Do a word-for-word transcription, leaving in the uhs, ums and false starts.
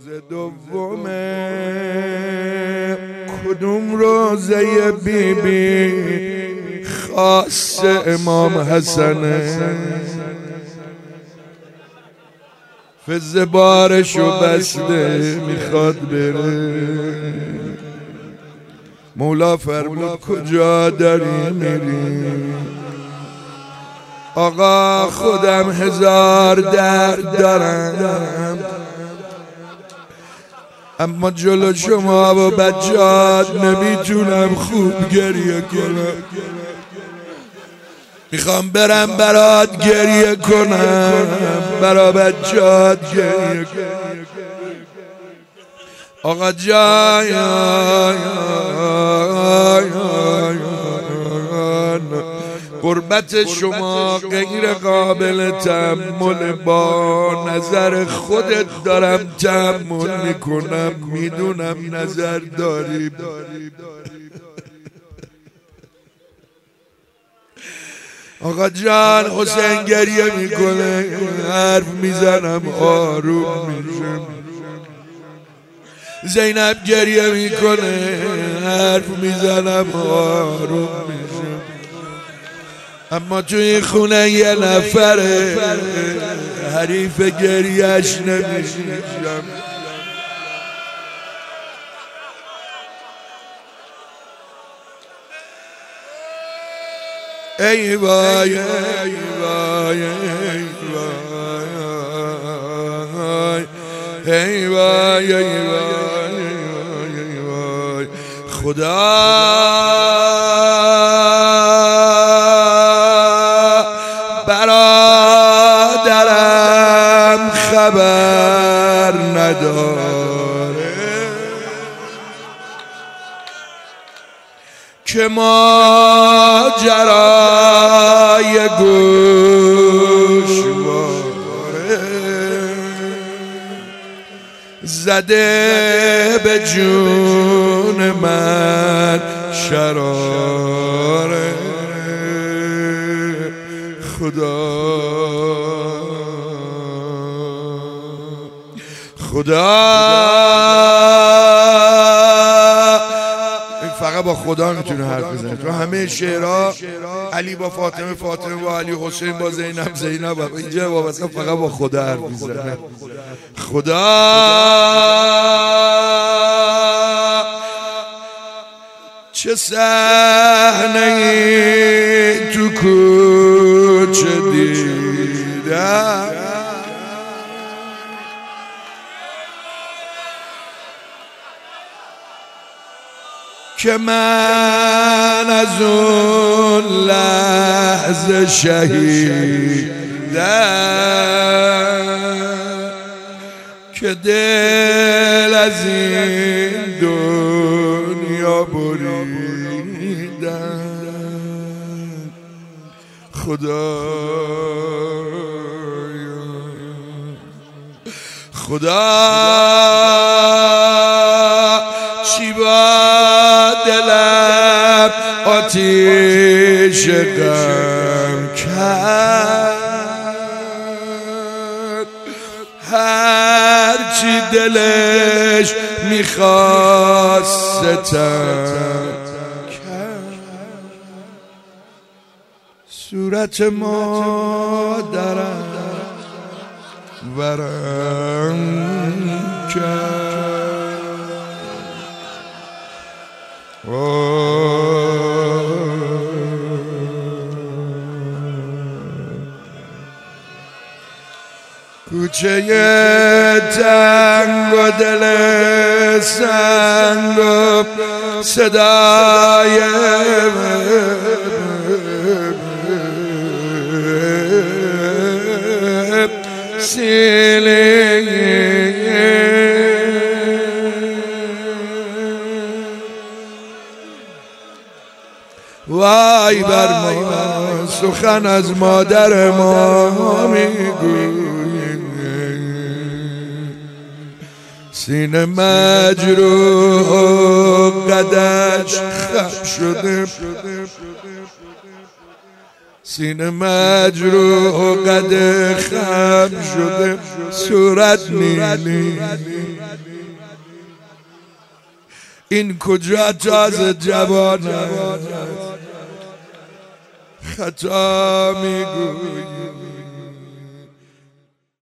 روز دومه کدوم روزه بی بی خاص امام حسنه، فز بارشو بسته میخواد بره. مولا فرمود کجا داری میری؟ آقا خودم هزار درد دارم، اما جلو شما و بچه‌هات نمیتونم خوب گریه کنم. میخوام برم برات گریه کنم، برا بچه‌هات گریه کنم. آقا جان قربت شما غیر قابل تحمل، با نظر خودت دارم تحمل میکنم، میدونم نظر داری. آقا جان حسین گریه میکنه، حرف میزنم آروم میشم. زینب گریه میکنه، حرف میزنم آروم میشم. اما توی خونه یه نفره، حریف گریهش نمیشم. ای وای ای وای ای وای ای وای ای وای خدا برادرم خبر نداره که ماجرای گوشواره زده به جون من شراره. خدا خدا فقط با خدا میتونه حرف بزنه. تو همه شعرها علی با فاطمه، فاطمه با علی، حسین با زینب، زینب با اینجا با مثلا فقط با خدا حرف میزنه. خدا چه صحنه‌ای تو کوچه دیدم، که من از اون لحظه شهیدم، که دل از این دنیا بریدم. خدا خدا چی با دلم آتیش غم کرد، هرچی دلش میخواست ستم کرد. صورت مادرم ورم کرد. کوچه تنگ و دل سنگ و صدای سیلی وای بر ما سخن از مادر ما میگوی، سینه مجروح و قدش خم شده، سینه مجروح قد خم شده صورت نیلی این کجا تازه جوانه خطا میگویی